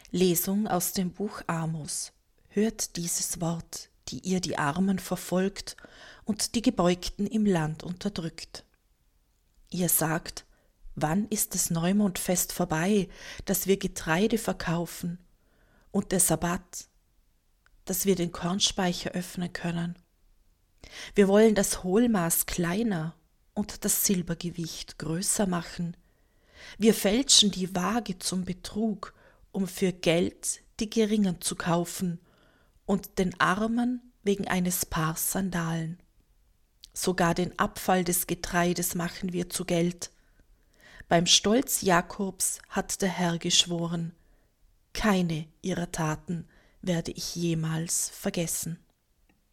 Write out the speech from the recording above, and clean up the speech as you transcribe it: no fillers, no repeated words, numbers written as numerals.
Lesung aus dem Buch Amos. Hört dieses Wort, die ihr die Armen verfolgt und die Gebeugten im Land unterdrückt. Ihr sagt, wann ist das Neumondfest vorbei, dass wir Getreide verkaufen, und der Sabbat, dass wir den Kornspeicher öffnen können? Wir wollen das Hohlmaß kleiner und das Silbergewicht größer machen. Wir fälschen die Waage zum Betrug, um für Geld die Geringen zu kaufen und den Armen wegen eines Paar Sandalen. Sogar den Abfall des Getreides machen wir zu Geld. Beim Stolz Jakobs hat der Herr geschworen, keine ihrer Taten werde ich jemals vergessen.